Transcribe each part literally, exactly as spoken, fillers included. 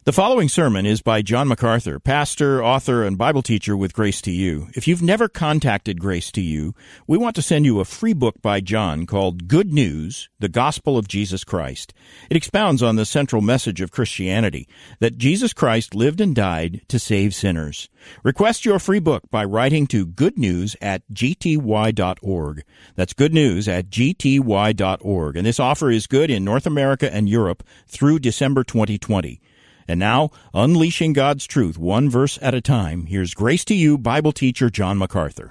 The following sermon is by John MacArthur, pastor, author, and Bible teacher with Grace to You. If you've never contacted Grace to You, we want to send you a free book by John called Good News, the Gospel of Jesus Christ. It expounds on the central message of Christianity, that Jesus Christ lived and died to save sinners. Request your free book by writing to goodnews at g t y dot org. That's goodnews at g t y dot org. And this offer is good in North America and Europe through December twenty twenty. And now, unleashing God's truth one verse at a time, here's Grace to You Bible teacher John MacArthur.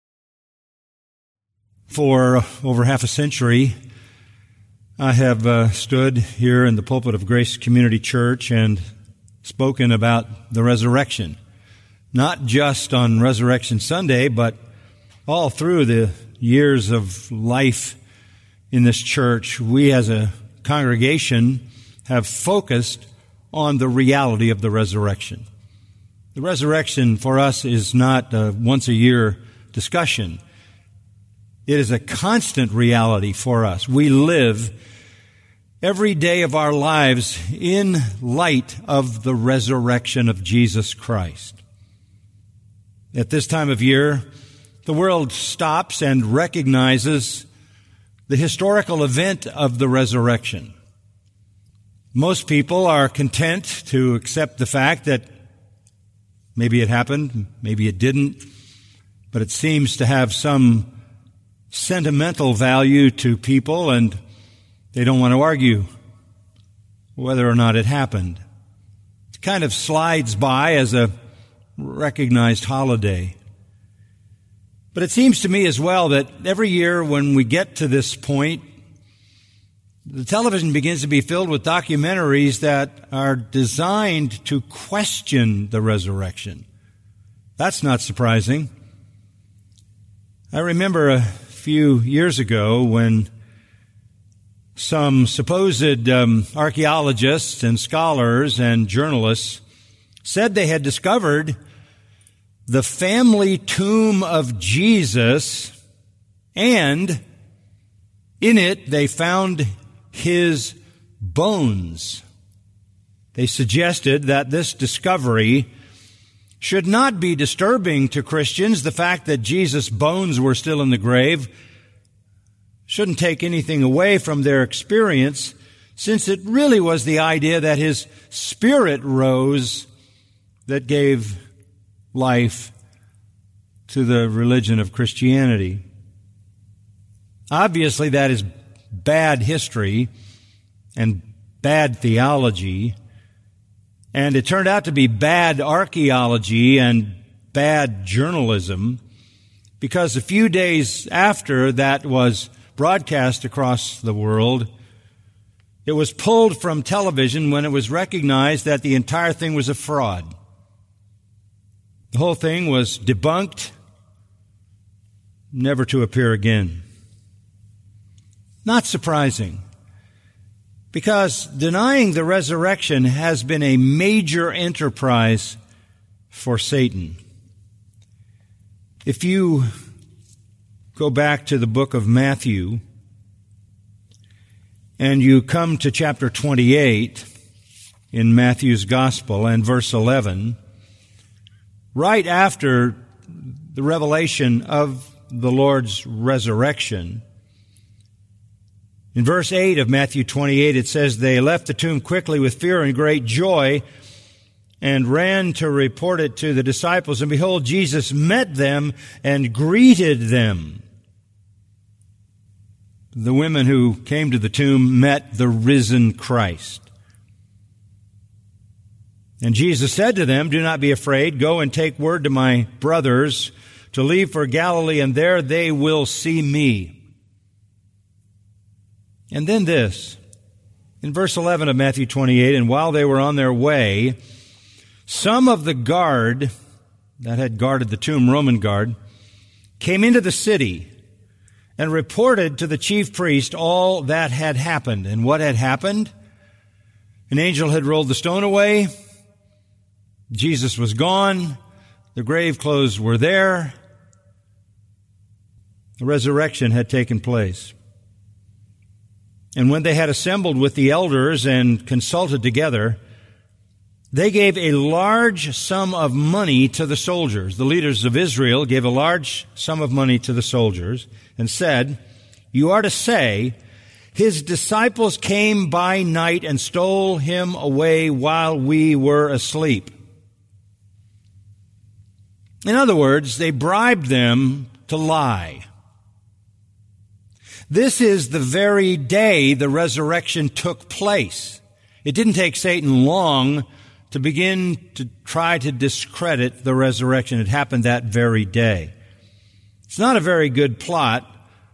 For over half a century, I have uh, stood here in the pulpit of Grace Community Church and spoken about the resurrection. Not just on Resurrection Sunday, but all through the years of life in this church, we as a congregation have focused on the reality of the resurrection. The resurrection for us is not a once-a-year discussion. It is a constant reality for us. We live every day of our lives in light of the resurrection of Jesus Christ. At this time of year, the world stops and recognizes the historical event of the resurrection. Most people are content to accept the fact that maybe it happened, maybe it didn't, but it seems to have some sentimental value to people, and they don't want to argue whether or not it happened. It kind of slides by as a recognized holiday. But it seems to me as well that every year when we get to this point, the television begins to be filled with documentaries that are designed to question the resurrection. That's not surprising. I remember a few years ago when some supposed um, archaeologists and scholars and journalists said they had discovered the family tomb of Jesus, and in it they found his bones. They suggested that this discovery should not be disturbing to Christians. The fact that Jesus' bones were still in the grave shouldn't take anything away from their experience, since it really was the idea that his spirit rose that gave life to the religion of Christianity. Obviously, that is bad history and bad theology, and it turned out to be bad archaeology and bad journalism, because a few days after that was broadcast across the world, it was pulled from television when it was recognized that the entire thing was a fraud. The whole thing was debunked, never to appear again. Not surprising, because denying the resurrection has been a major enterprise for Satan. If you go back to the book of Matthew and you come to chapter twenty-eight in Matthew's Gospel and verse eleven, right after the revelation of the Lord's resurrection, in verse eight of Matthew twenty-eight, it says, "They left the tomb quickly with fear and great joy and ran to report it to the disciples. And behold, Jesus met them and greeted them." The women who came to the tomb met the risen Christ. And Jesus said to them, "Do not be afraid. Go and take word to my brothers to leave for Galilee, and there they will see me." And then this, in verse eleven of Matthew twenty-eight, "And while they were on their way, some of the guard that had guarded the tomb, Roman guard, came into the city and reported to the chief priest all that had happened." And what had happened? An angel had rolled the stone away. Jesus was gone. The grave clothes were there. The resurrection had taken place. And when they had assembled with the elders and consulted together, They gave a large sum of money to the soldiers. The leaders of Israel gave a large sum of money to the soldiers and said, "You are to say, his disciples came by night and stole him away while we were asleep." In other words, they bribed them to lie. This is the very day the resurrection took place. It didn't take Satan long to begin to try to discredit the resurrection. It happened that very day. It's not a very good plot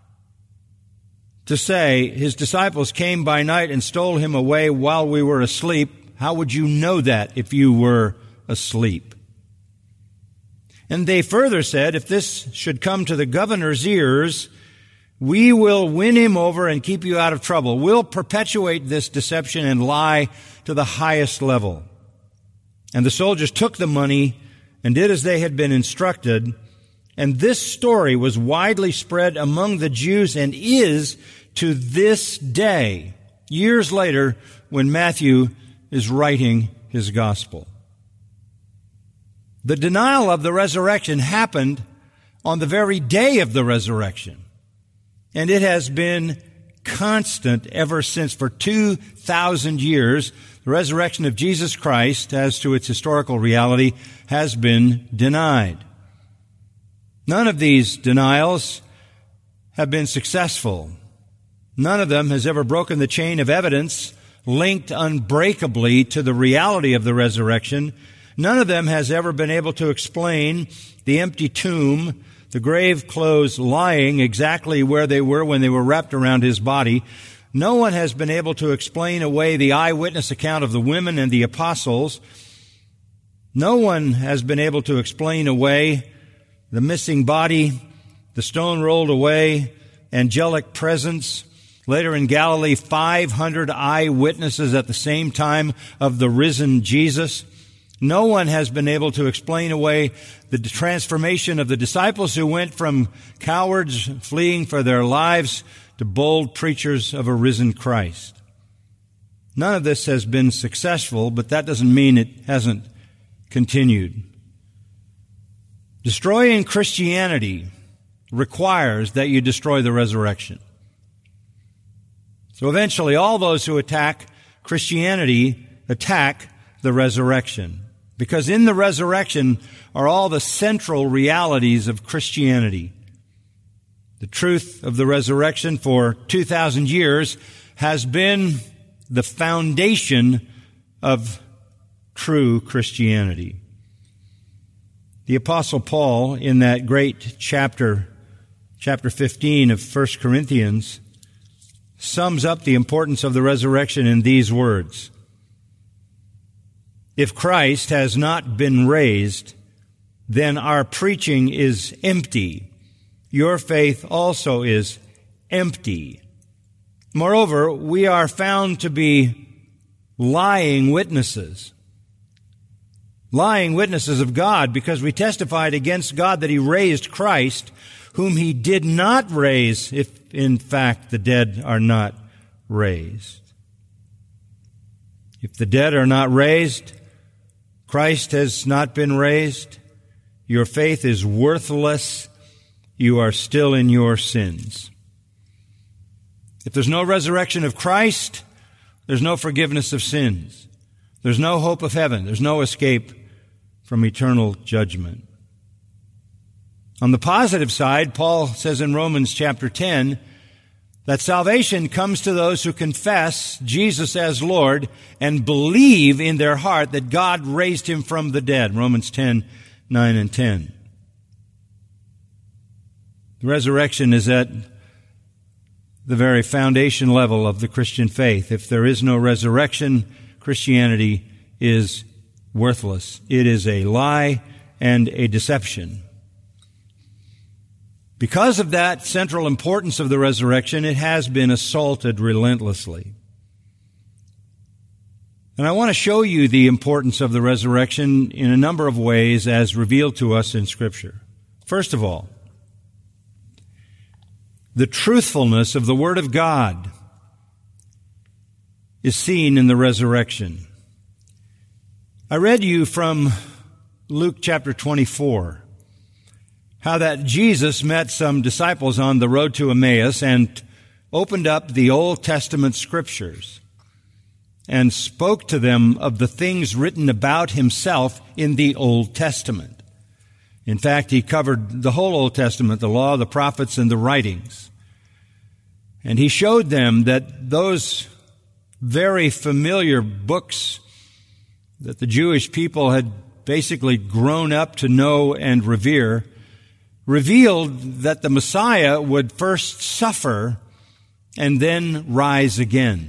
to say his disciples came by night and stole him away while we were asleep. How would you know that if you were asleep? And they further said, if this should come to the governor's ears, we will win him over and keep you out of trouble. We'll perpetuate this deception and lie to the highest level. And the soldiers took the money and did as they had been instructed. And this story was widely spread among the Jews and is to this day, years later, when Matthew is writing his gospel. The denial of the resurrection happened on the very day of the resurrection. And it has been constant ever since. For two thousand years, the resurrection of Jesus Christ, as to its historical reality, has been denied. None of these denials have been successful. None of them has ever broken the chain of evidence linked unbreakably to the reality of the resurrection. None of them has ever been able to explain the empty tomb, the grave clothes lying exactly where they were when they were wrapped around his body. No one has been able to explain away the eyewitness account of the women and the apostles. No one has been able to explain away the missing body, the stone rolled away, angelic presence. Later in Galilee, five hundred eyewitnesses at the same time of the risen Jesus. No one has been able to explain away the transformation of the disciples who went from cowards fleeing for their lives to bold preachers of a risen Christ. None of this has been successful, but that doesn't mean it hasn't continued. Destroying Christianity requires that you destroy the resurrection. So eventually all those who attack Christianity attack the resurrection. Because in the resurrection are all the central realities of Christianity. The truth of the resurrection for two thousand years has been the foundation of true Christianity. The Apostle Paul, in that great chapter, chapter fifteen of First Corinthians, sums up the importance of the resurrection in these words. If Christ has not been raised, then our preaching is empty. Your faith also is empty. Moreover, we are found to be lying witnesses. Lying witnesses of God, because we testified against God that He raised Christ, whom He did not raise, if in fact the dead are not raised. If the dead are not raised, Christ has not been raised, your faith is worthless, you are still in your sins. If there's no resurrection of Christ, there's no forgiveness of sins. There's no hope of heaven. There's no escape from eternal judgment. On the positive side, Paul says in Romans chapter ten, that salvation comes to those who confess Jesus as Lord and believe in their heart that God raised Him from the dead. Romans ten, nine and ten. The resurrection is at the very foundation level of the Christian faith. If there is no resurrection, Christianity is worthless. It is a lie and a deception. Because of that central importance of the resurrection, it has been assaulted relentlessly. And I want to show you the importance of the resurrection in a number of ways as revealed to us in Scripture. First of all, the truthfulness of the Word of God is seen in the resurrection. I read you from Luke chapter twenty-four, how that Jesus met some disciples on the road to Emmaus and opened up the Old Testament scriptures and spoke to them of the things written about himself in the Old Testament. In fact, he covered the whole Old Testament, the law, the prophets, and the writings. And he showed them that those very familiar books that the Jewish people had basically grown up to know and revere revealed that the Messiah would first suffer and then rise again.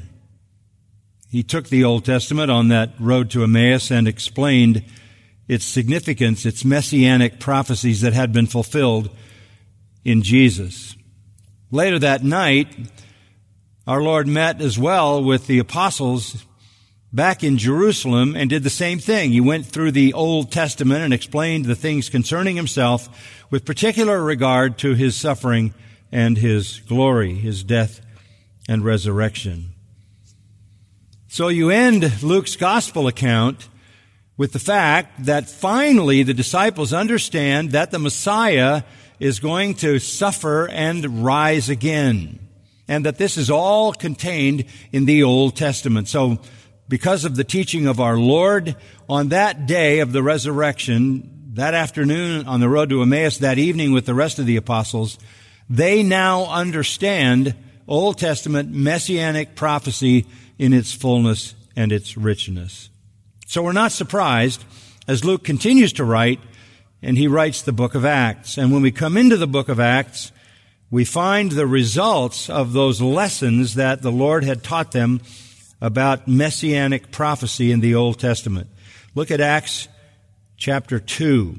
He took the Old Testament on that road to Emmaus and explained its significance, its messianic prophecies that had been fulfilled in Jesus. Later that night, our Lord met as well with the apostles back in Jerusalem and did the same thing. He went through the Old Testament and explained the things concerning himself with particular regard to his suffering and his glory, his death and resurrection. So you end Luke's gospel account with the fact that finally the disciples understand that the Messiah is going to suffer and rise again, and that this is all contained in the Old Testament. So because of the teaching of our Lord, on that day of the resurrection, that afternoon on the road to Emmaus, that evening with the rest of the apostles, they now understand Old Testament messianic prophecy in its fullness and its richness. So we're not surprised as Luke continues to write, and he writes the book of Acts. And when we come into the book of Acts, we find the results of those lessons that the Lord had taught them about messianic prophecy in the Old Testament. Look at Acts chapter two.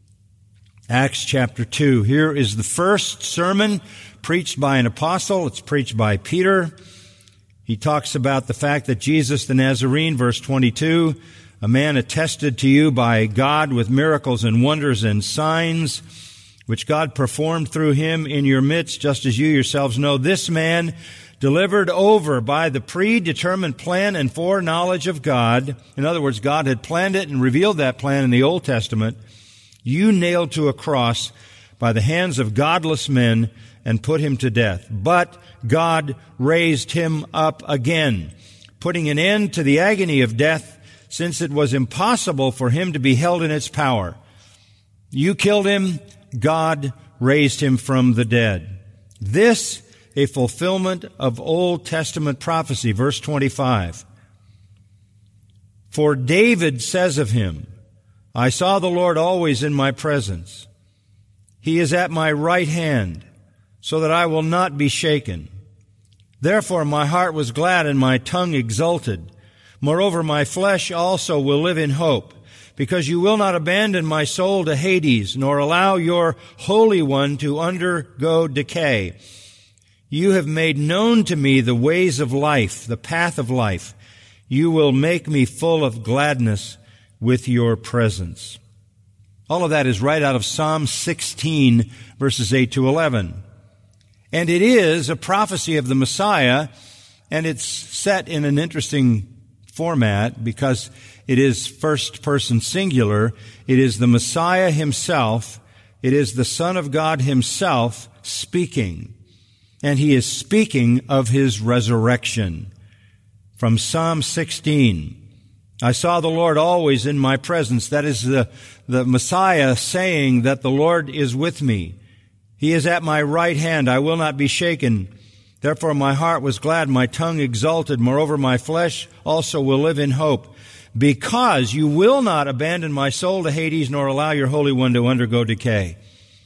Acts chapter two. Here is the first sermon preached by an apostle. It's preached by Peter. He talks about the fact that Jesus the Nazarene, verse twenty-two, a man attested to you by God with miracles and wonders and signs, which God performed through him in your midst, just as you yourselves know. This man, delivered over by the predetermined plan and foreknowledge of God, in other words, God had planned it and revealed that plan in the Old Testament, you nailed to a cross by the hands of godless men and put him to death. But God raised him up again, putting an end to the agony of death, since it was impossible for him to be held in its power. You killed him, God raised him from the dead. This a fulfillment of Old Testament prophecy. Verse twenty-five. For David says of him, I saw the Lord always in my presence. He is at my right hand, so that I will not be shaken. Therefore my heart was glad and my tongue exulted. Moreover, my flesh also will live in hope, because you will not abandon my soul to Hades, nor allow your Holy One to undergo decay. You have made known to me the ways of life, the path of life. You will make me full of gladness with your presence. All of that is right out of Psalm sixteen, verses eight to eleven. And it is a prophecy of the Messiah, and it's set in an interesting format because it is first person singular. It is the Messiah himself. It is the Son of God himself speaking. And he is speaking of his resurrection. From Psalm sixteen, I saw the Lord always in my presence. That is the, the Messiah saying that the Lord is with me. He is at my right hand. I will not be shaken. Therefore my heart was glad, my tongue exulted. Moreover, my flesh also will live in hope. Because you will not abandon my soul to Hades, nor allow your Holy One to undergo decay.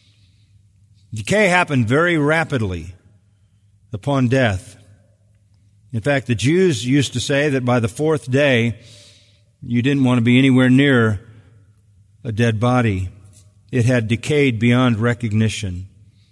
Decay happened very rapidly upon death. In fact, the Jews used to say that by the fourth day, you didn't want to be anywhere near a dead body. It had decayed beyond recognition.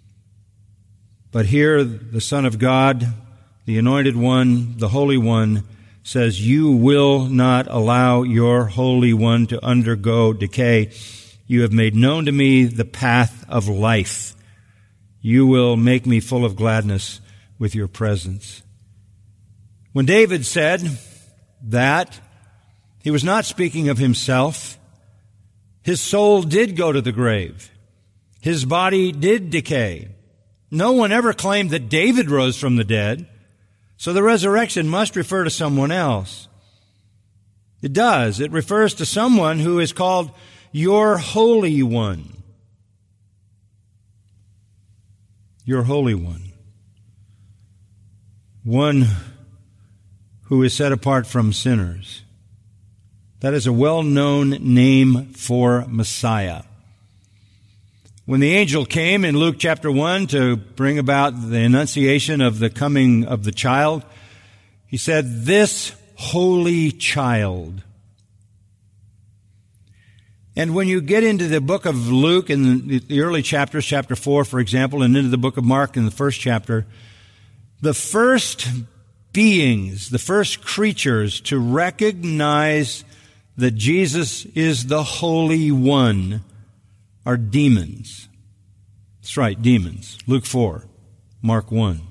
But here, the Son of God, the Anointed One, the Holy One, says, you will not allow your Holy One to undergo decay. You have made known to me the path of life. You will make me full of gladness with your presence. When David said that, He was not speaking of himself. His soul did go to the grave. His body did decay. No one ever claimed that David rose from the dead, so the resurrection must refer to someone else. It does. It refers to someone who is called your Holy One. Your Holy One. One who is set apart from sinners. That is a well-known name for Messiah. When the angel came in Luke chapter one to bring about the annunciation of the coming of the child, he said, "This holy child." And when you get into the book of Luke in the early chapters, chapter four, for example, and into the book of Mark in the first chapter, the first beings, the first creatures to recognize that Jesus is the Holy One are demons. That's right, demons. Luke four, Mark one.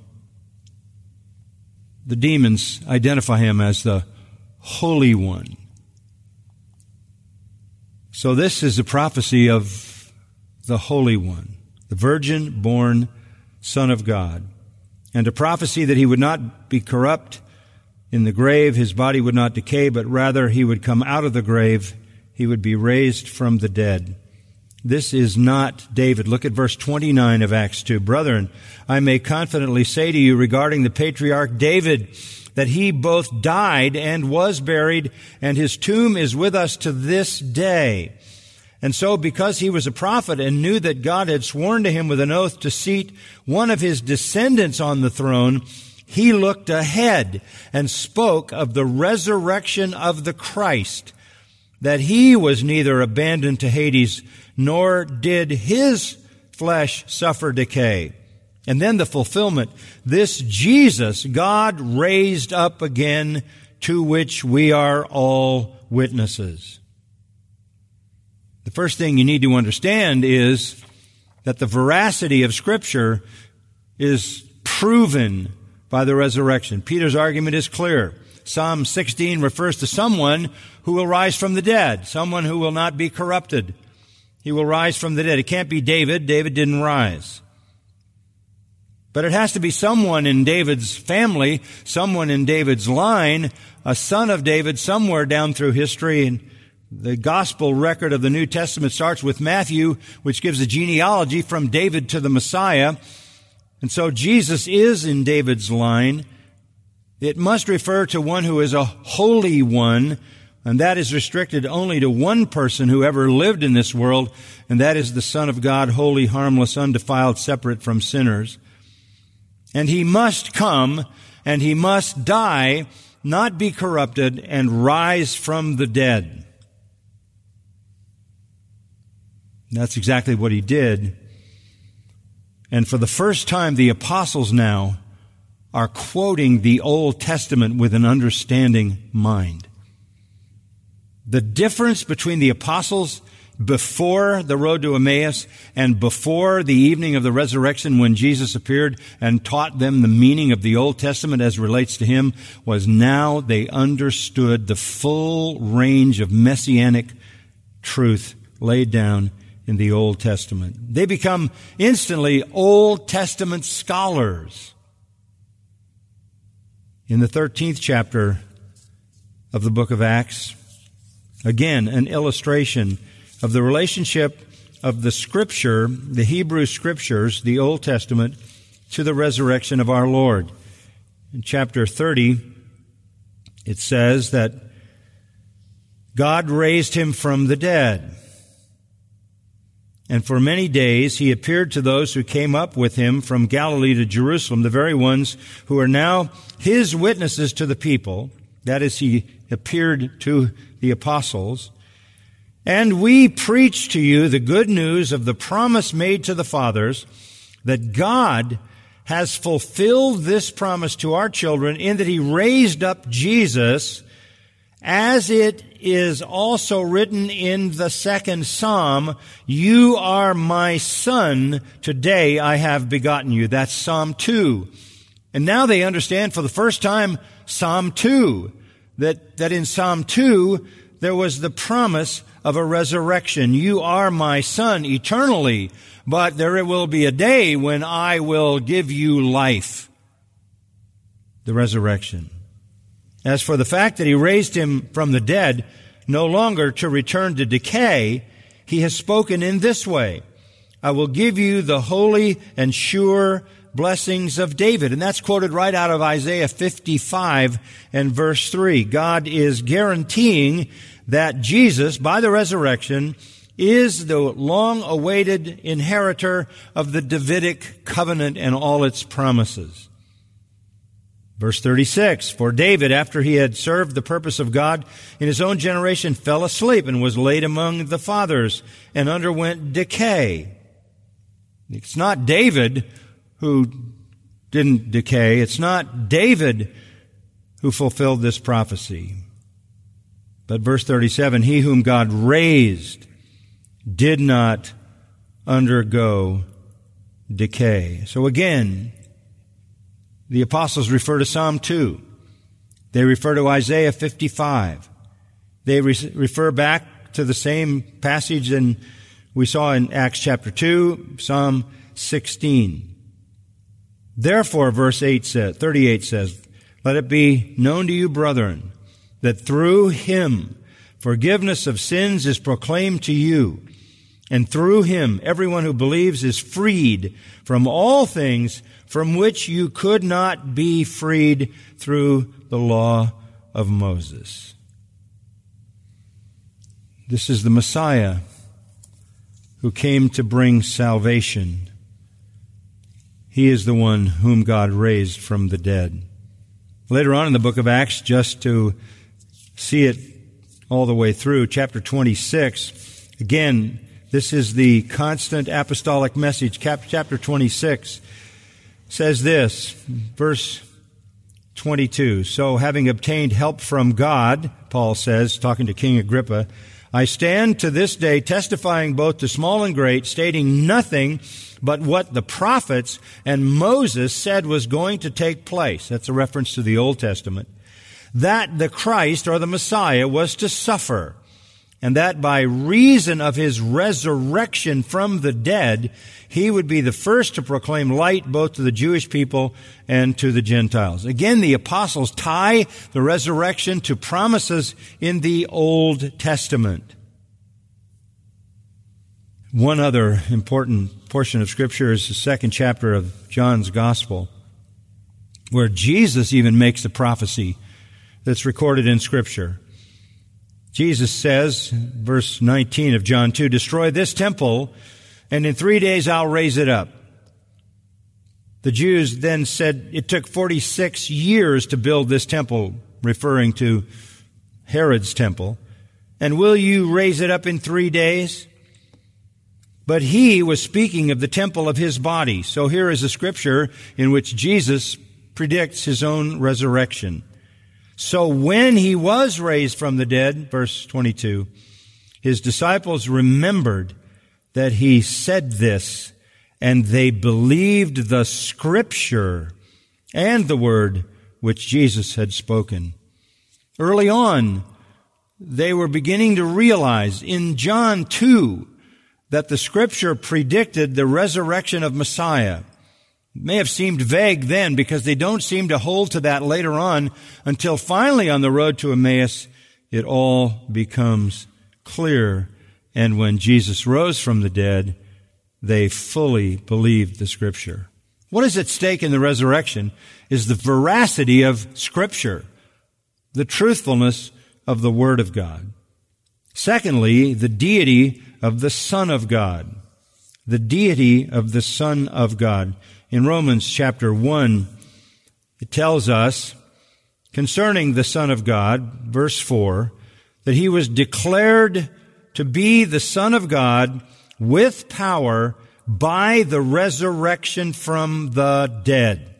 The demons identify him as the Holy One. So this is a prophecy of the Holy One, the virgin-born Son of God, and a prophecy that he would not be corrupt in the grave, his body would not decay, but rather he would come out of the grave, he would be raised from the dead. This is not David. Look at verse twenty-nine of Acts two. "Brethren, I may confidently say to you regarding the patriarch David, that he both died and was buried, and his tomb is with us to this day. And so, because he was a prophet and knew that God had sworn to him with an oath to seat one of his descendants on the throne, he looked ahead and spoke of the resurrection of the Christ, that he was neither abandoned to Hades, nor did his flesh suffer decay." And then the fulfillment, "This Jesus God raised up again, to which we are all witnesses." The first thing you need to understand is that the veracity of Scripture is proven by the resurrection. Peter's argument is clear. Psalm sixteen refers to someone who will rise from the dead, someone who will not be corrupted. He will rise from the dead. It can't be David. David didn't rise. But it has to be someone in David's family, someone in David's line, a son of David somewhere down through history. And the gospel record of the New Testament starts with Matthew, which gives a genealogy from David to the Messiah. And so Jesus is in David's line. It must refer to one who is a holy one, and that is restricted only to one person who ever lived in this world, and that is the Son of God, holy, harmless, undefiled, separate from sinners. And he must come, and he must die, not be corrupted, and rise from the dead. That's exactly what he did. And for the first time, the apostles now are quoting the Old Testament with an understanding mind. The difference between the apostles before the road to Emmaus and before the evening of the resurrection when Jesus appeared and taught them the meaning of the Old Testament as relates to him was now they understood the full range of messianic truth laid down in the Old Testament. They become instantly Old Testament scholars. In the thirteenth chapter of the book of Acts, again, an illustration of the relationship of the Scripture, the Hebrew Scriptures, the Old Testament, to the resurrection of our Lord. In chapter thirty, it says that God raised him from the dead. And for many days he appeared to those who came up with him from Galilee to Jerusalem, the very ones who are now his witnesses to the people. That is, he appeared to the apostles. "And we preach to you the good news of the promise made to the fathers, that God has fulfilled this promise to our children in that he raised up Jesus, as it is also written in the second Psalm, 'You are my son, today I have begotten you.'" That's Psalm two. And now they understand for the first time Psalm two. that, that in Psalm two, there was the promise of a resurrection. You are my son eternally, but there will be a day when I will give you life. The resurrection. As for the fact that he raised him from the dead, no longer to return to decay, he has spoken in this way, I will give you the holy and sure blessings of David. And that's quoted right out of Isaiah fifty-five and verse three. God is guaranteeing that Jesus, by the resurrection, is the long-awaited inheritor of the Davidic covenant and all its promises. Verse thirty-six, for David, after he had served the purpose of God in his own generation, fell asleep and was laid among the fathers and underwent decay. It's not David who didn't decay. It's not David who fulfilled this prophecy. But verse thirty-seven, he whom God raised did not undergo decay. So again, the apostles refer to Psalm two. They refer to Isaiah fifty-five. They re- refer back to the same passage in, we saw in Acts chapter two, Psalm sixteen. Therefore, verse eight says, thirty-eight says, let it be known to you, brethren, that through him forgiveness of sins is proclaimed to you, and through him everyone who believes is freed from all things from which you could not be freed through the law of Moses. This is the Messiah who came to bring salvation. He is the one whom God raised from the dead. Later on in the book of Acts, just to see it all the way through, chapter twenty-six, again, this is the constant apostolic message. Chapter twenty-six says this, verse twenty-two, so having obtained help from God, Paul says, talking to King Agrippa, I stand to this day testifying both to small and great, stating nothing but what the prophets and Moses said was going to take place. That's a reference to the Old Testament. That the Christ, or the Messiah, was to suffer, and that by reason of his resurrection from the dead, he would be the first to proclaim light both to the Jewish people and to the Gentiles. Again, the apostles tie the resurrection to promises in the Old Testament. One other important portion of Scripture is the second chapter of John's Gospel, where Jesus even makes the prophecy that's recorded in Scripture. Jesus says, verse nineteen of John two, destroy this temple, and in three days I'll raise it up. The Jews then said it took forty-six years to build this temple, referring to Herod's temple. And will you raise it up in three days? But he was speaking of the temple of his body. So here is a scripture in which Jesus predicts his own resurrection. So when he was raised from the dead, verse twenty-two, his disciples remembered that he said this, and they believed the scripture and the word which Jesus had spoken. Early on, they were beginning to realize in John two that the scripture predicted the resurrection of Messiah. It may have seemed vague then because they don't seem to hold to that later on until finally on the road to Emmaus, it all becomes clear. And when Jesus rose from the dead, they fully believed the Scripture. What is at stake in the resurrection is the veracity of Scripture, the truthfulness of the Word of God. Secondly, the deity of the Son of God. The deity of the Son of God. In Romans chapter one, it tells us concerning the Son of God, verse four, that he was declared to be the Son of God with power by the resurrection from the dead.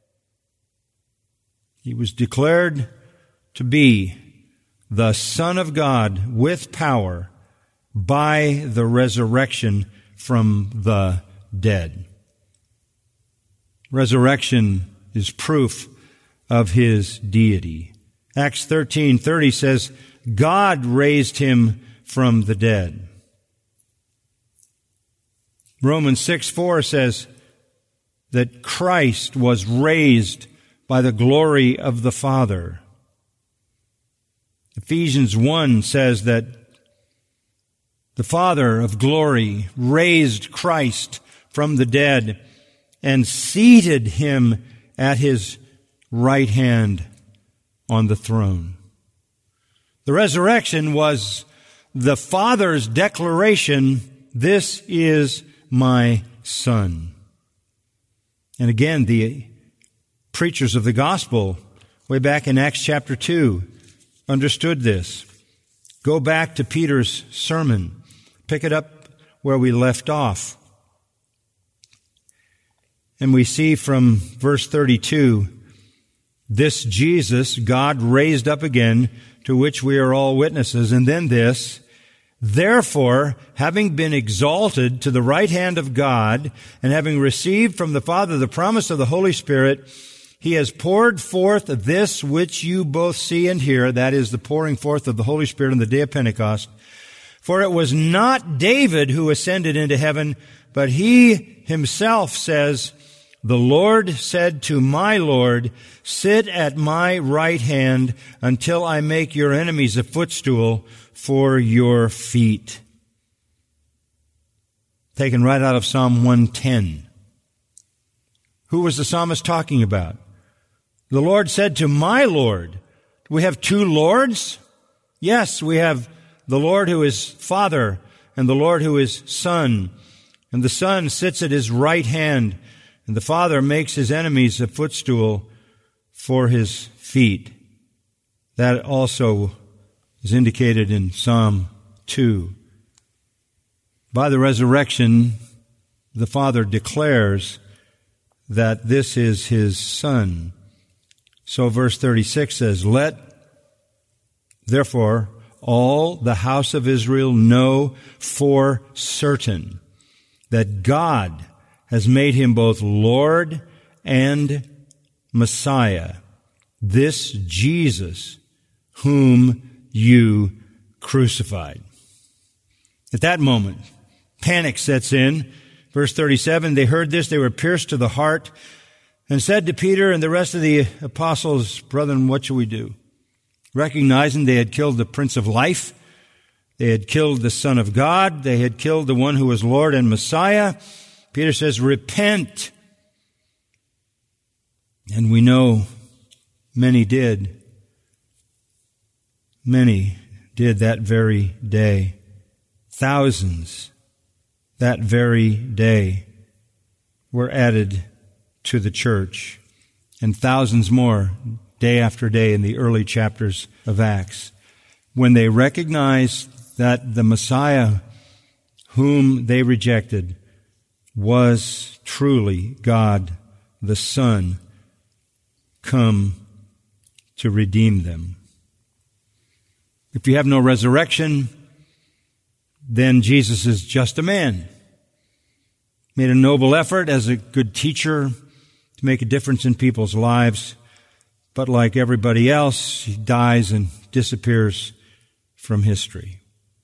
He was declared to be the Son of God with power by the resurrection from the dead. Resurrection is proof of his deity. Acts thirteen thirty says, God raised him from the dead. Romans six four says that Christ was raised by the glory of the Father. Ephesians one says that the Father of glory raised Christ from the dead and seated him at his right hand on the throne. The resurrection was the Father's declaration, this is my Son. And again, the preachers of the gospel, way back in Acts chapter two, understood this. Go back to Peter's sermon. Pick it up where we left off. And we see from verse thirty-two, this Jesus God raised up again, to which we are all witnesses. And then this, therefore, having been exalted to the right hand of God, and having received from the Father the promise of the Holy Spirit, he has poured forth this which you both see and hear, that is the pouring forth of the Holy Spirit on the day of Pentecost. For it was not David who ascended into heaven, but he himself says, the Lord said to my Lord, sit at my right hand until I make your enemies a footstool for your feet. Taken right out of Psalm one ten. Who was the psalmist talking about? The Lord said to my Lord. Do we have two Lords? Yes, we have the Lord who is Father and the Lord who is Son. And the Son sits at his right hand, and the Father makes his enemies a footstool for his feet. That also is indicated in Psalm two. By the resurrection, the Father declares that this is his Son. So verse thirty-six says, let, therefore, all the house of Israel know for certain that God has made him both Lord and Messiah, this Jesus whom you crucified. At that moment, panic sets in. Verse thirty-seven, they heard this, they were pierced to the heart, and said to Peter and the rest of the apostles, brethren, what shall we do? Recognizing they had killed the Prince of Life, they had killed the Son of God, they had killed the one who was Lord and Messiah, Peter says, repent. And we know many did. Many did that very day. Thousands that very day were added to the church. And thousands more day after day in the early chapters of Acts. When they recognized that the Messiah whom they rejected was truly God the Son come to redeem them. If you have no resurrection, then Jesus is just a man. Made a noble effort as a good teacher to make a difference in people's lives, but like everybody else, he dies and disappears from history.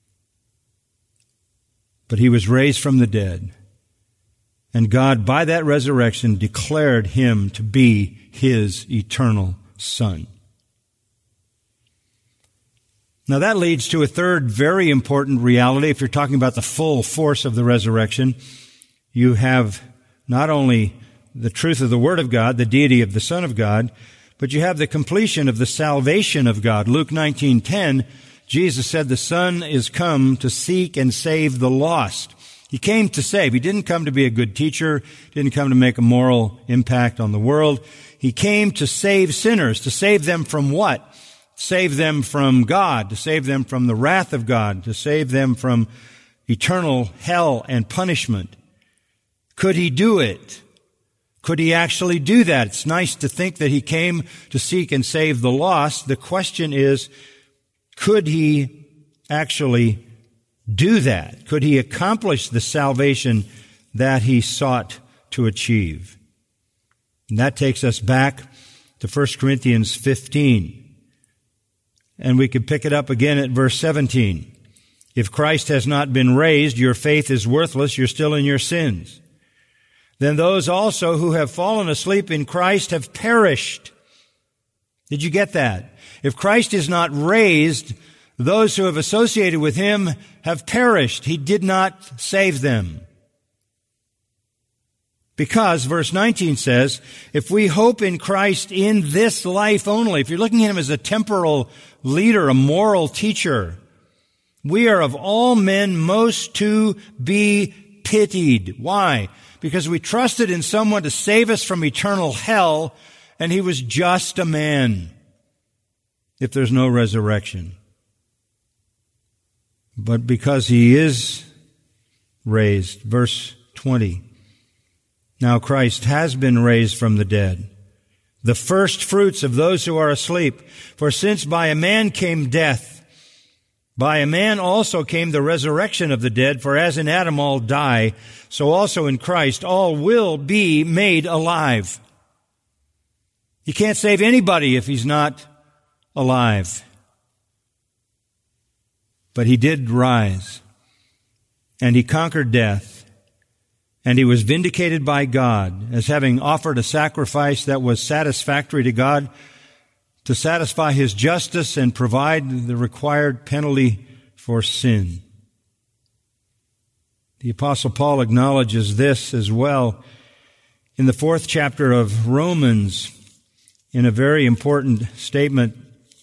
But he was raised from the dead. And God, by that resurrection, declared him to be his eternal Son. Now that leads to a third very important reality. If you're talking about the full force of the resurrection, you have not only the truth of the Word of God, the deity of the Son of God, but you have the completion of the salvation of God. Luke nineteen ten, Jesus said the Son is come to seek and save the lost. He came to save. He didn't come to be a good teacher, didn't come to make a moral impact on the world. He came to save sinners. To save them from what? Save them from God, to save them from the wrath of God, to save them from eternal hell and punishment. Could he do it? Could he actually do that? It's nice to think that he came to seek and save the lost. The question is, could he actually do that? Could he accomplish the salvation that he sought to achieve? And that takes us back to First Corinthians fifteen. And we could pick it up again at verse seventeen. If Christ has not been raised, your faith is worthless. You're still in your sins. Then those also who have fallen asleep in Christ have perished. Did you get that? If Christ is not raised, those who have associated with him have perished. He did not save them. Because, verse nineteen says, if we hope in Christ in this life only, if you're looking at him as a temporal leader, a moral teacher, we are of all men most to be pitied. Why? Because we trusted in someone to save us from eternal hell, and he was just a man. If there's no resurrection. But because he is raised, verse twenty, now Christ has been raised from the dead, the first fruits of those who are asleep. For since by a man came death, by a man also came the resurrection of the dead. For as in Adam all die, so also in Christ all will be made alive. You can't save anybody if he's not alive. But he did rise, and he conquered death, and he was vindicated by God as having offered a sacrifice that was satisfactory to God to satisfy his justice and provide the required penalty for sin. The Apostle Paul acknowledges this as well in the fourth chapter of Romans in a very important statement,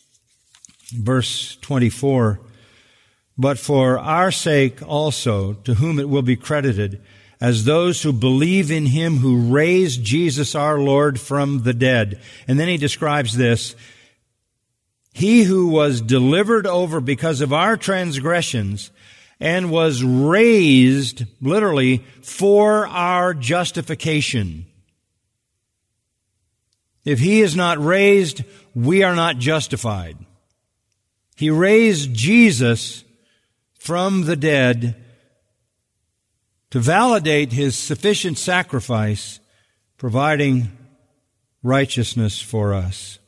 verse twenty-four. But for our sake also, to whom it will be credited, as those who believe in him who raised Jesus our Lord from the dead. And then he describes this. He who was delivered over because of our transgressions and was raised, literally, for our justification. If he is not raised, we are not justified. He raised Jesus from the dead to validate his sufficient sacrifice, providing righteousness for us.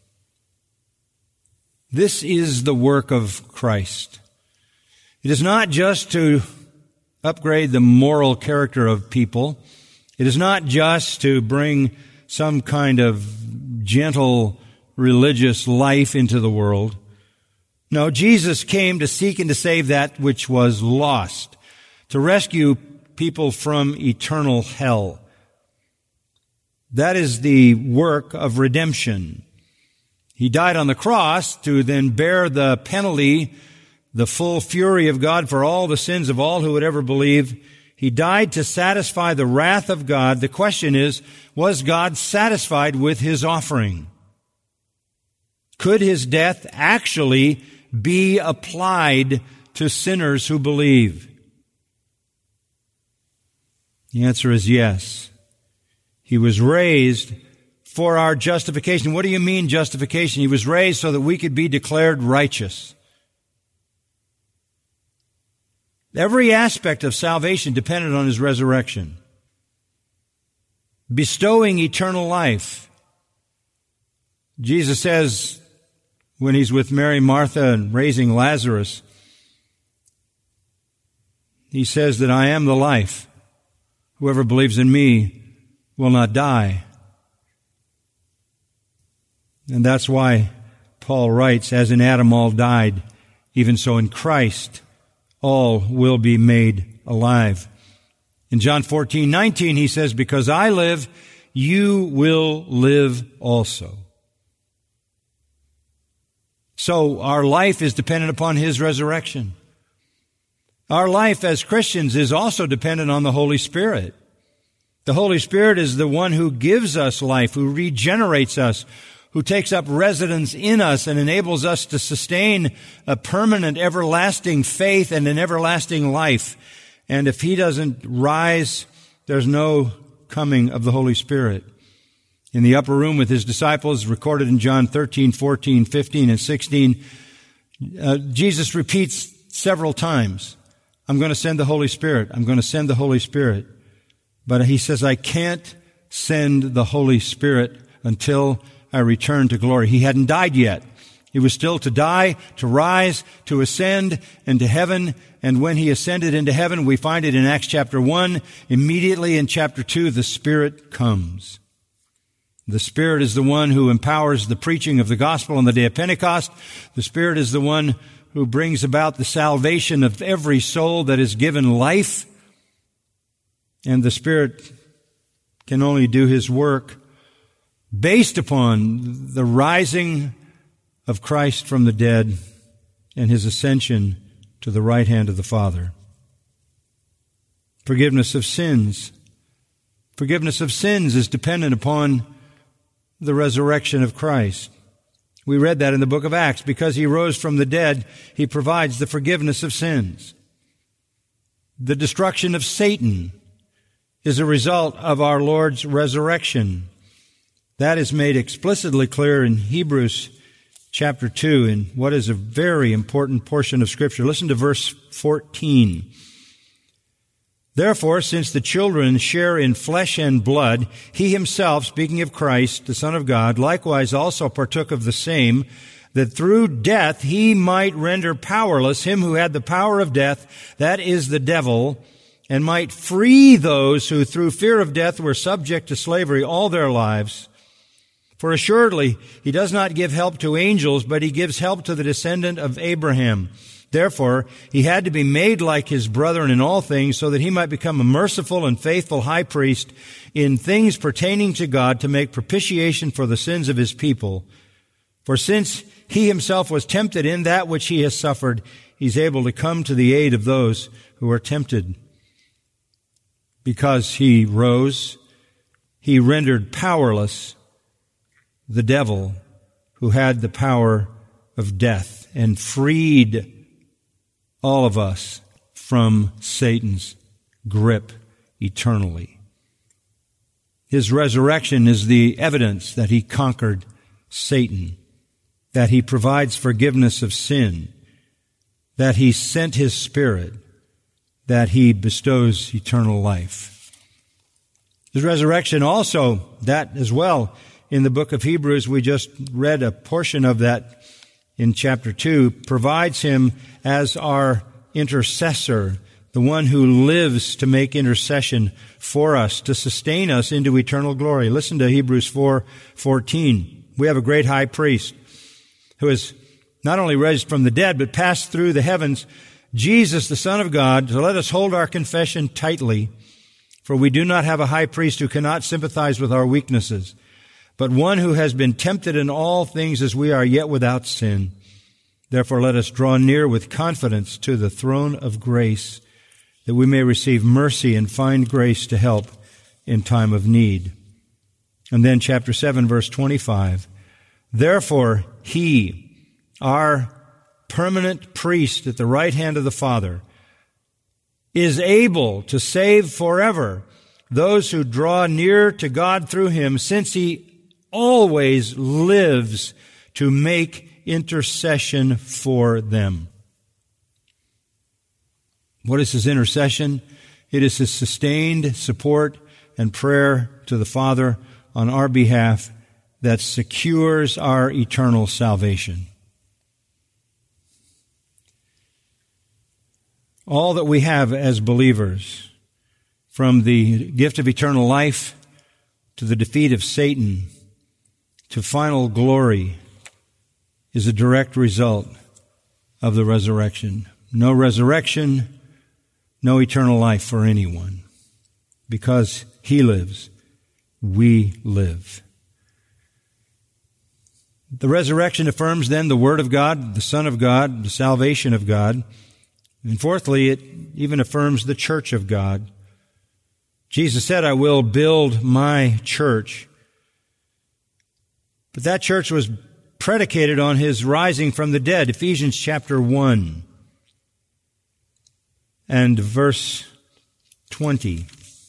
This is the work of Christ. It is not just to upgrade the moral character of people. It is not just to bring some kind of gentle religious life into the world. No, Jesus came to seek and to save that which was lost, to rescue people from eternal hell. That is the work of redemption. He died on the cross to then bear the penalty, the full fury of God for all the sins of all who would ever believe. He died to satisfy the wrath of God. The question is, was God satisfied with his offering? Could his death actually be applied to sinners who believe? The answer is yes. He was raised for our justification. What do you mean justification? He was raised so that we could be declared righteous. Every aspect of salvation depended on his resurrection. Bestowing eternal life. Jesus says, when he's with Mary, Martha, and raising Lazarus, he says that I am the life. Whoever believes in me will not die. And that's why Paul writes, as in Adam all died, even so in Christ all will be made alive. In John fourteen nineteen he says, because I live, you will live also. So our life is dependent upon his resurrection. Our life as Christians is also dependent on the Holy Spirit. The Holy Spirit is the one who gives us life, who regenerates us, who takes up residence in us and enables us to sustain a permanent, everlasting faith and an everlasting life. And if he doesn't rise, there's no coming of the Holy Spirit. In the upper room with his disciples, recorded in John thirteen, fourteen, fifteen, and sixteen, uh, Jesus repeats several times, I'm going to send the Holy Spirit. I'm going to send the Holy Spirit. But he says, I can't send the Holy Spirit until I return to glory. He hadn't died yet. He was still to die, to rise, to ascend into heaven. And when he ascended into heaven, we find it in Acts chapter one. Immediately in chapter two, the Spirit comes. The Spirit is the one who empowers the preaching of the gospel on the day of Pentecost. The Spirit is the one who brings about the salvation of every soul that is given life. And the Spirit can only do his work based upon the rising of Christ from the dead and his ascension to the right hand of the Father. Forgiveness of sins. Forgiveness of sins is dependent upon the resurrection of Christ. We read that in the book of Acts. Because he rose from the dead, he provides the forgiveness of sins. The destruction of Satan is a result of our Lord's resurrection. That is made explicitly clear in Hebrews chapter two, in what is a very important portion of Scripture. Listen to verse fourteen. Therefore, since the children share in flesh and blood, he himself, speaking of Christ, the Son of God, likewise also partook of the same, that through death he might render powerless him who had the power of death, that is the devil, and might free those who through fear of death were subject to slavery all their lives. For assuredly, he does not give help to angels, but he gives help to the descendant of Abraham. Therefore, he had to be made like his brethren in all things, so that he might become a merciful and faithful high priest in things pertaining to God, to make propitiation for the sins of his people. For since he himself was tempted in that which he has suffered, he's able to come to the aid of those who are tempted. Because he rose, he rendered powerless the devil who had the power of death, and freed all of us from Satan's grip eternally. His resurrection is the evidence that he conquered Satan, that he provides forgiveness of sin, that he sent his Spirit, that he bestows eternal life. His resurrection also, that as well, in the book of Hebrews, we just read a portion of that in chapter two, provides him as our intercessor, the one who lives to make intercession for us, to sustain us into eternal glory. Listen to Hebrews four fourteen. We have a great high priest who is not only raised from the dead, but passed through the heavens, Jesus, the Son of God. So let us hold our confession tightly, for we do not have a high priest who cannot sympathize with our weaknesses, but one who has been tempted in all things as we are, yet without sin. Therefore let us draw near with confidence to the throne of grace, that we may receive mercy and find grace to help in time of need. And then chapter seven, verse twenty-five. Therefore he, our permanent priest at the right hand of the Father, is able to save forever those who draw near to God through him, since he always lives to make intercession for them. What is his intercession? It is his sustained support and prayer to the Father on our behalf that secures our eternal salvation. All that we have as believers, from the gift of eternal life to the defeat of Satan to final glory, is a direct result of the resurrection. No resurrection, no eternal life for anyone. Because he lives, we live. The resurrection affirms then the Word of God, the Son of God, the salvation of God. And fourthly, it even affirms the church of God. Jesus said, I will build my church. But that church was predicated on his rising from the dead. Ephesians chapter one and verse twenty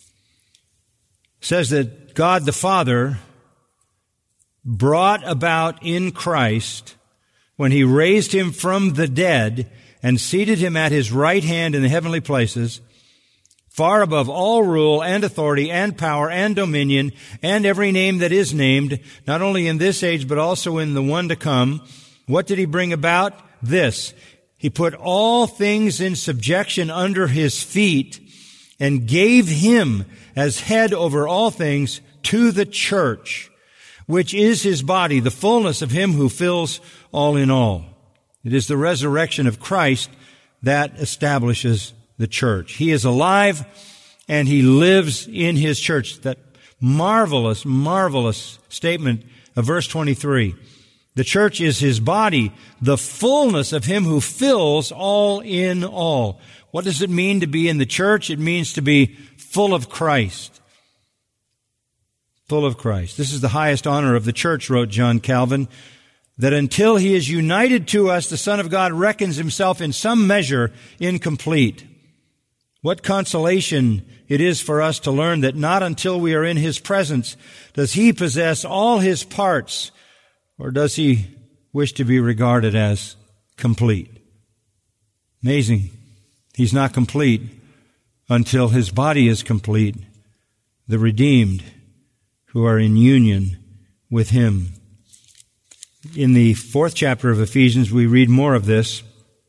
says that God the Father brought about in Christ, when he raised him from the dead and seated him at his right hand in the heavenly places, far above all rule and authority and power and dominion and every name that is named, not only in this age but also in the one to come, What did he bring about? This. He put all things in subjection under his feet and gave him as head over all things to the church, which is his body, the fullness of him who fills all in all. It is the resurrection of Christ that establishes the church. He is alive and he lives in his church. That marvelous, marvelous statement of verse twenty-three. The church is his body, the fullness of him who fills all in all. What does it mean to be in the church? It means to be full of Christ. Full of Christ. This is the highest honor of the church, wrote John Calvin, that until he is united to us, the Son of God reckons himself in some measure incomplete. What consolation it is for us to learn that not until we are in his presence does he possess all his parts, or does he wish to be regarded as complete? Amazing. He's not complete until his body is complete, the redeemed who are in union with him. In the fourth chapter of Ephesians, we read more of this.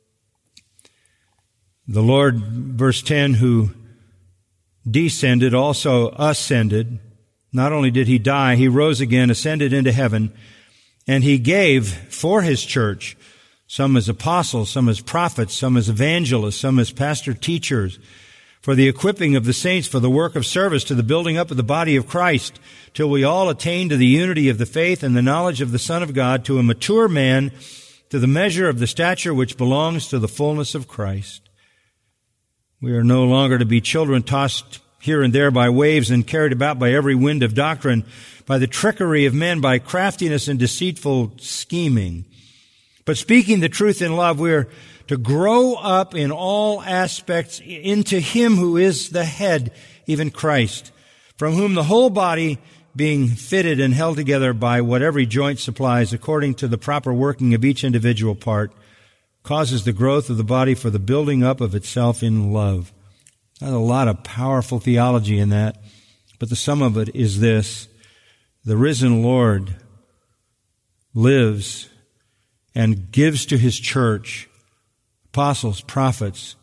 The Lord, verse ten, who descended, also ascended. Not only did he die, he rose again, ascended into heaven, and he gave for his church, some as apostles, some as prophets, some as evangelists, some as pastor teachers, for the equipping of the saints for the work of service to the building up of the body of Christ, till we all attain to the unity of the faith and the knowledge of the Son of God, to a mature man, to the measure of the stature which belongs to the fullness of Christ. We are no longer to be children tossed here and there by waves and carried about by every wind of doctrine, by the trickery of men, by craftiness and deceitful scheming. But speaking the truth in love, we are to grow up in all aspects into him who is the head, even Christ, from whom the whole body, being fitted and held together by what every joint supplies according to the proper working of each individual part, causes the growth of the body for the building up of itself in love. There's a lot of powerful theology in that, but the sum of it is this: the risen Lord lives and gives to his church apostles, prophets,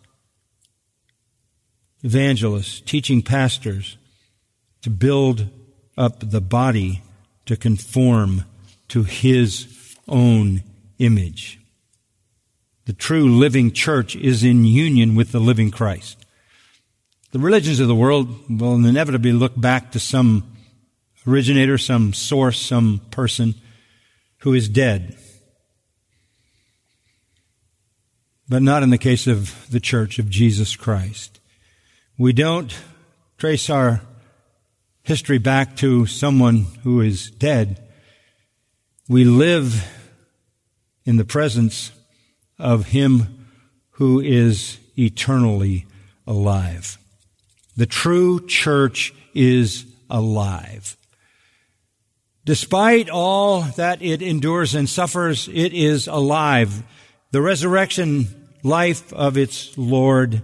evangelists, teaching pastors to build up the body to conform to his own image. The true living church is in union with the living Christ. The religions of the world will inevitably look back to some originator, some source, some person who is dead. But not in the case of the church of Jesus Christ. We don't trace our history back to someone who is dead. We live in the presence of him who is eternally alive. The true church is alive. Despite all that it endures and suffers, it is alive. The resurrection life of its Lord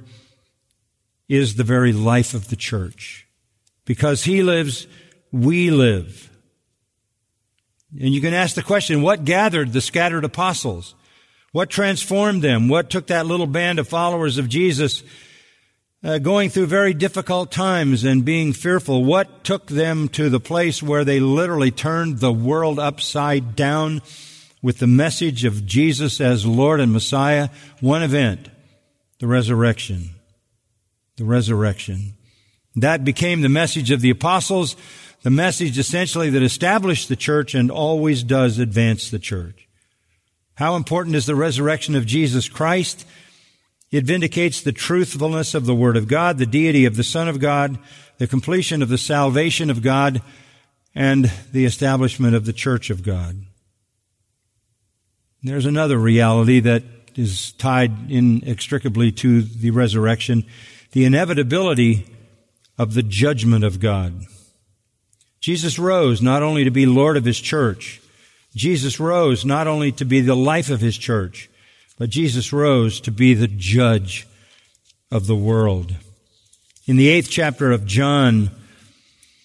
is the very life of the church. Because he lives, we live. And you can ask the question, what gathered the scattered apostles? What transformed them? What took that little band of followers of Jesus uh, going through very difficult times and being fearful? What took them to the place where they literally turned the world upside down with the message of Jesus as Lord and Messiah? One event, the resurrection. The resurrection. That became the message of the apostles, the message essentially that established the church and always does advance the church. How important is the resurrection of Jesus Christ? It vindicates the truthfulness of the Word of God, the deity of the Son of God, the completion of the salvation of God, and the establishment of the church of God. There's another reality that is tied inextricably to the resurrection, the inevitability of the judgment of God. Jesus rose not only to be Lord of his church, Jesus rose not only to be the life of his church, but Jesus rose to be the judge of the world. In the eighth chapter of John,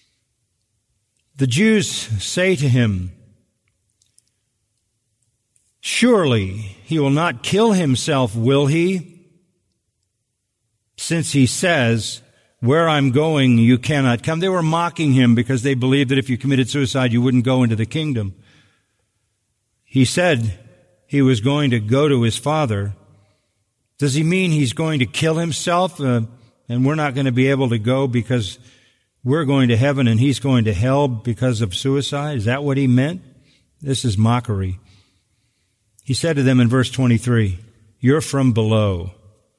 the Jews say to him, Surely he will not kill himself, will he? Since he says, where I'm going, you cannot come. They were mocking him because they believed that if you committed suicide, you wouldn't go into the kingdom. He said he was going to go to his Father. Does he mean he's going to kill himself uh, and we're not going to be able to go because we're going to heaven and he's going to hell because of suicide? Is that what he meant? This is mockery. He said to them in verse twenty-three, you're from below.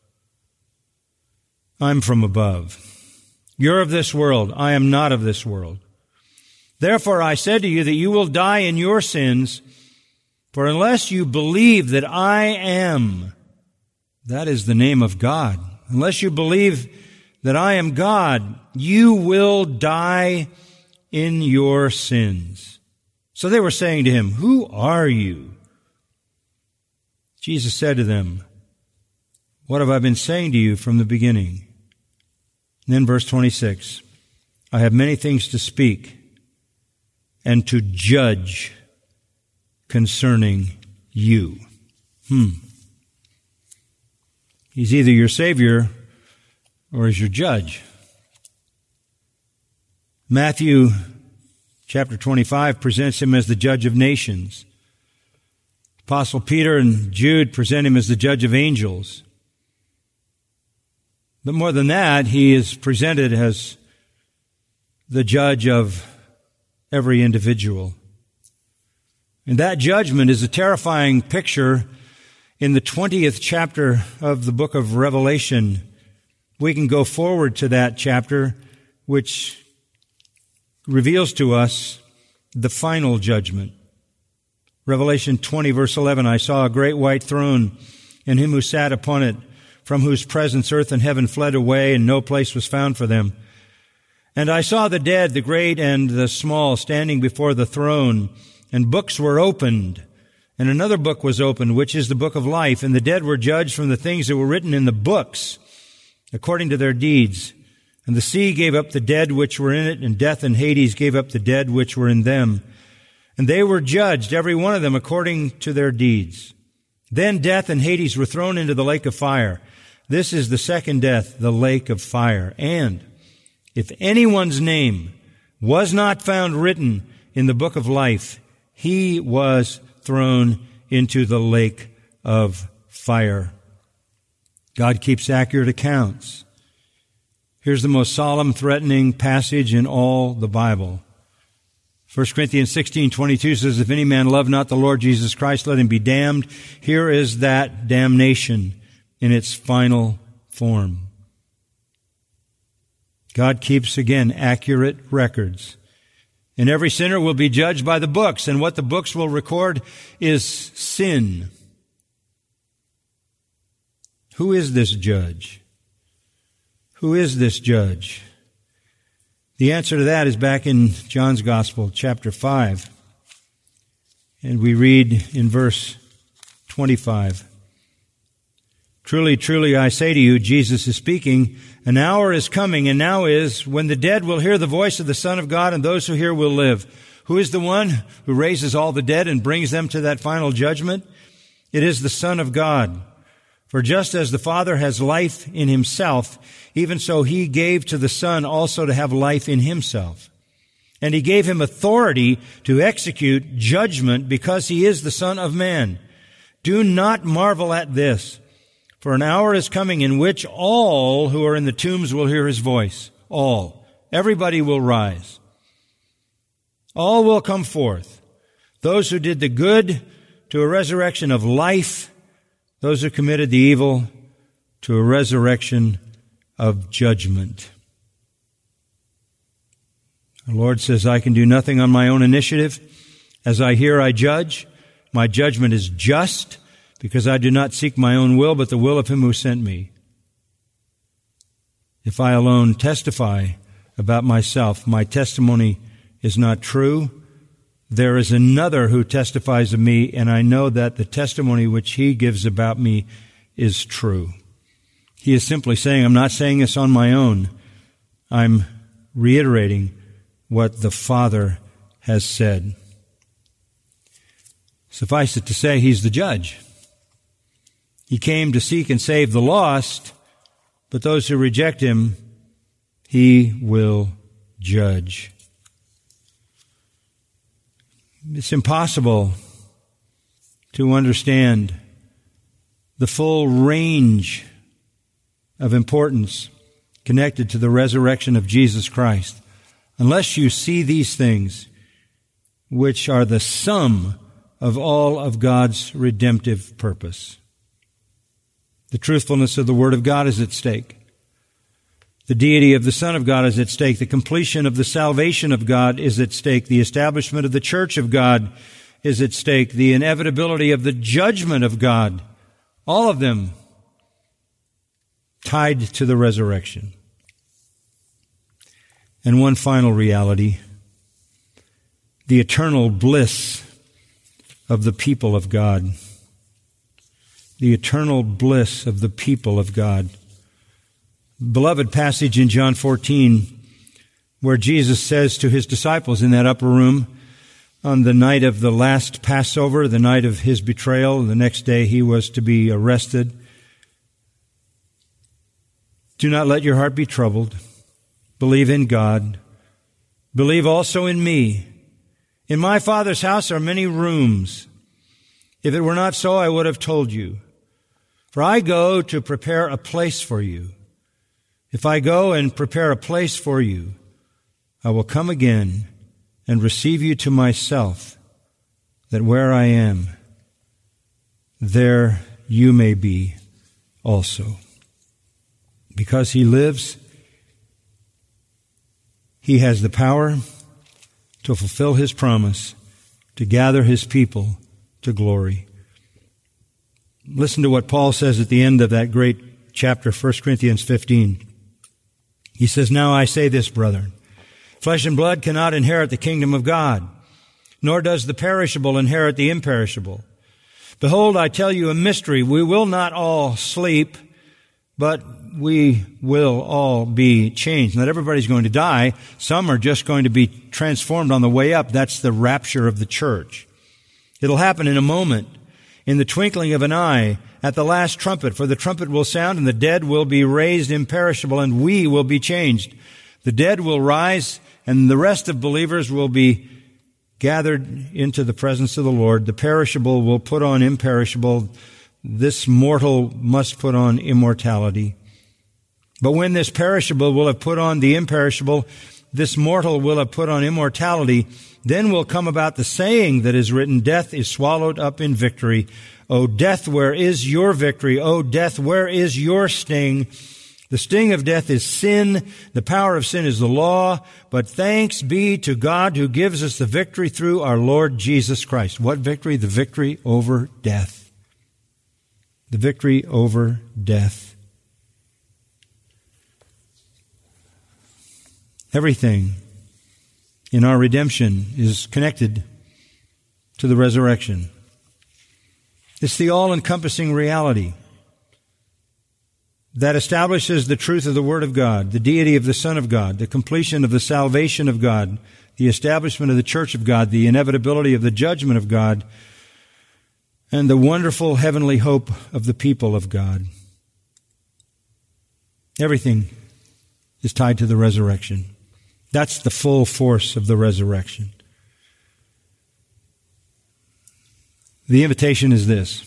I'm from above. You're of this world. I am not of this world. Therefore I said to you that you will die in your sins, for unless you believe that I am, that is the name of God, unless you believe that I am God, you will die in your sins. So they were saying to him, who are you? Jesus said to them, what have I been saying to you from the beginning? And then verse twenty-six, I have many things to speak and to judge concerning you. Hmm. He's either your Savior or is your judge. Matthew chapter twenty-five presents him as the judge of nations. Apostle Peter and Jude present him as the judge of angels. But more than that, he is presented as the judge of every individual. And that judgment is a terrifying picture in the twentieth chapter of the book of Revelation. We can go forward to that chapter, which reveals to us the final judgment. Revelation twenty, verse eleven, I saw a great white throne, and him who sat upon it, from whose presence earth and heaven fled away, and no place was found for them. And I saw the dead, the great and the small, standing before the throne, and books were opened. And another book was opened, which is the book of life. And the dead were judged from the things that were written in the books, according to their deeds. And the sea gave up the dead which were in it, and death and Hades gave up the dead which were in them. And they were judged, every one of them, according to their deeds. Then death and Hades were thrown into the lake of fire. This is the second death, the lake of fire. And if anyone's name was not found written in the book of life, he was thrown into the lake of fire. God keeps accurate accounts. Here's the most solemn, threatening passage in all the Bible. First Corinthians sixteen twenty-two says, if any man love not the Lord Jesus Christ, let him be damned. Here is that damnation in its final form. God keeps, again, accurate records. And every sinner will be judged by the books. And what the books will record is sin. Who is this judge? Who is this judge? The answer to that is back in John's Gospel, chapter five. And we read in verse twenty-five. Truly, truly, I say to you, Jesus is speaking, an hour is coming, and now is, when the dead will hear the voice of the Son of God, and those who hear will live. Who is the one who raises all the dead and brings them to that final judgment? It is the Son of God. For just as the Father has life in himself, even so he gave to the Son also to have life in himself. And he gave him authority to execute judgment because he is the Son of Man. Do not marvel at this. For an hour is coming in which all who are in the tombs will hear his voice. All. Everybody will rise. All will come forth. Those who did the good to a resurrection of life. Those who committed the evil to a resurrection of judgment. The Lord says, I can do nothing on my own initiative. As I hear, I judge. My judgment is just, because I do not seek my own will, but the will of him who sent me. If I alone testify about myself, my testimony is not true. There is another who testifies of me, and I know that the testimony which he gives about me is true. He is simply saying, I'm not saying this on my own. I'm reiterating what the Father has said. Suffice it to say, He's the judge. He came to seek and save the lost, but those who reject Him, He will judge. It's impossible to understand the full range of importance connected to the resurrection of Jesus Christ unless you see these things, which are the sum of all of God's redemptive purpose. The truthfulness of the Word of God is at stake. The deity of the Son of God is at stake. The completion of the salvation of God is at stake. The establishment of the church of God is at stake. The inevitability of the judgment of God, all of them tied to the resurrection. And one final reality, the eternal bliss of the people of God. The eternal bliss of the people of God. Beloved passage in John fourteen, where Jesus says to His disciples in that upper room on the night of the last Passover, the night of His betrayal, the next day He was to be arrested, "Do not let your heart be troubled. Believe in God. Believe also in me. In my Father's house are many rooms. If it were not so, I would have told you. For I go to prepare a place for you. If I go and prepare a place for you, I will come again and receive you to myself, that where I am, there you may be also." Because He lives, He has the power to fulfill His promise, to gather His people to glory. Listen to what Paul says at the end of that great chapter, First Corinthians fifteen. He says, "Now I say this, brethren, flesh and blood cannot inherit the kingdom of God, nor does the perishable inherit the imperishable. Behold, I tell you a mystery. We will not all sleep, but we will all be changed." Not everybody's going to die. Some are just going to be transformed on the way up. That's the rapture of the church. It'll happen in a moment, in the twinkling of an eye, at the last trumpet. For the trumpet will sound, and the dead will be raised imperishable, and we will be changed. The dead will rise, and the rest of believers will be gathered into the presence of the Lord. The perishable will put on imperishable. This mortal must put on immortality. But when this perishable will have put on the imperishable, this mortal will have put on immortality, then will come about the saying that is written, "Death is swallowed up in victory. O death, where is your victory? O death, where is your sting? The sting of death is sin. The power of sin is the law. But thanks be to God who gives us the victory through our Lord Jesus Christ." What victory? The victory over death. The victory over death. Everything in our redemption is connected to the resurrection. It's the all-encompassing reality that establishes the truth of the Word of God, the deity of the Son of God, the completion of the salvation of God, the establishment of the church of God, the inevitability of the judgment of God, and the wonderful heavenly hope of the people of God. Everything is tied to the resurrection. That's the full force of the resurrection. The invitation is this.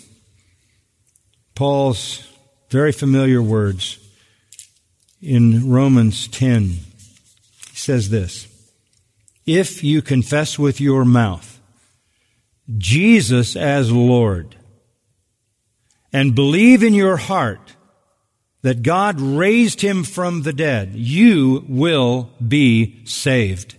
Paul's very familiar words in Romans ten. He says this, "If you confess with your mouth Jesus as Lord and believe in your heart that God raised Him from the dead, you will be saved.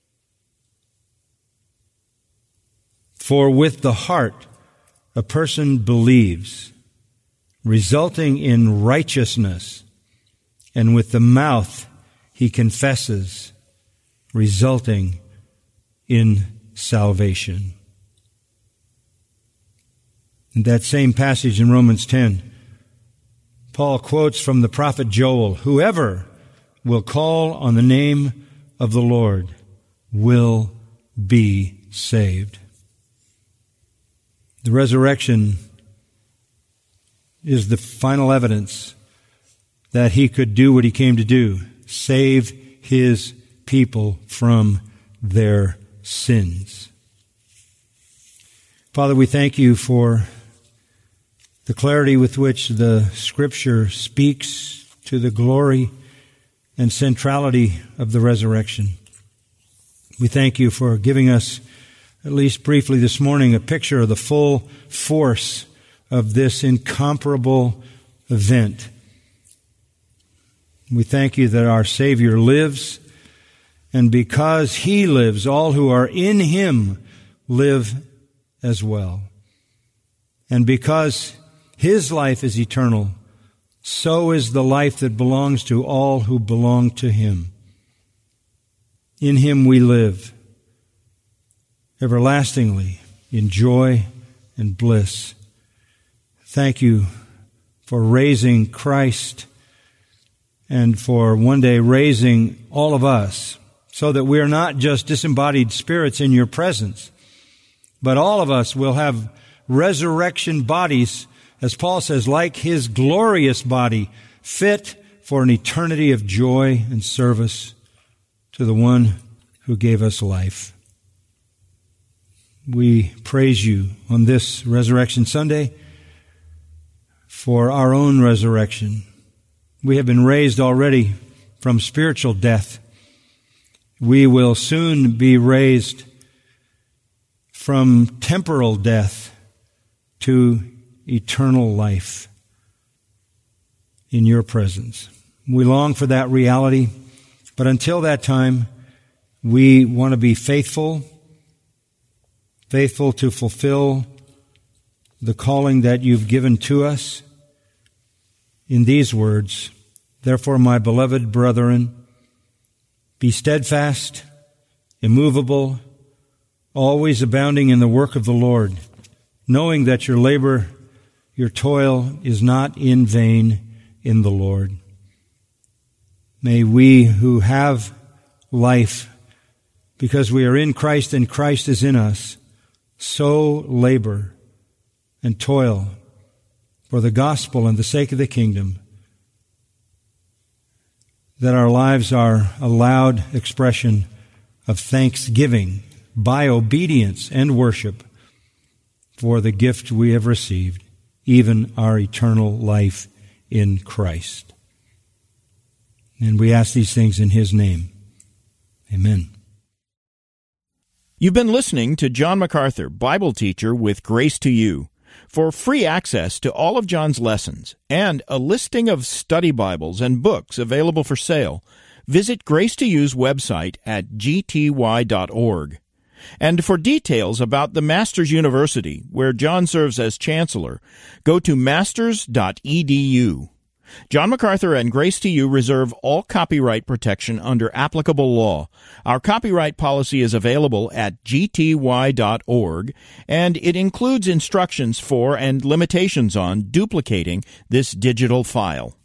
For with the heart a person believes, resulting in righteousness, and with the mouth he confesses, resulting in salvation." In that same passage in Romans ten, Paul quotes from the prophet Joel, "Whoever will call on the name of the Lord will be saved." The resurrection is the final evidence that he could do what he came to do, save his people from their sins. Father, we thank you for the clarity with which the Scripture speaks to the glory and centrality of the resurrection. We thank you for giving us, at least briefly this morning, a picture of the full force of this incomparable event. We thank you that our Savior lives, and because he lives, all who are in him live as well. And because his life is eternal, so is the life that belongs to all who belong to him. In him we live everlastingly in joy and bliss. Thank you for raising Christ and for one day raising all of us so that we are not just disembodied spirits in your presence, but all of us will have resurrection bodies, as Paul says, like his glorious body, fit for an eternity of joy and service to the one who gave us life. We praise you on this Resurrection Sunday for our own resurrection. We have been raised already from spiritual death. We will soon be raised from temporal death to eternal life in your presence. We long for that reality, but until that time, we want to be faithful, faithful to fulfill the calling that you've given to us in these words, therefore, my beloved brethren, be steadfast, immovable, always abounding in the work of the Lord, knowing that your labor, your toil is not in vain in the Lord. May we who have life, because we are in Christ and Christ is in us, so labor and toil for the gospel and the sake of the kingdom, that our lives are a loud expression of thanksgiving by obedience and worship for the gift we have received, even our eternal life in Christ. And we ask these things in his name. Amen. You've been listening to John MacArthur, Bible teacher with Grace to You. For free access to all of John's lessons and a listing of study Bibles and books available for sale, visit Grace to You's website at g t y dot org. And for details about the Masters University, where John serves as chancellor, go to masters dot e d u. John MacArthur and Grace to You reserve all copyright protection under applicable law. Our copyright policy is available at g t y dot org, and it includes instructions for and limitations on duplicating this digital file.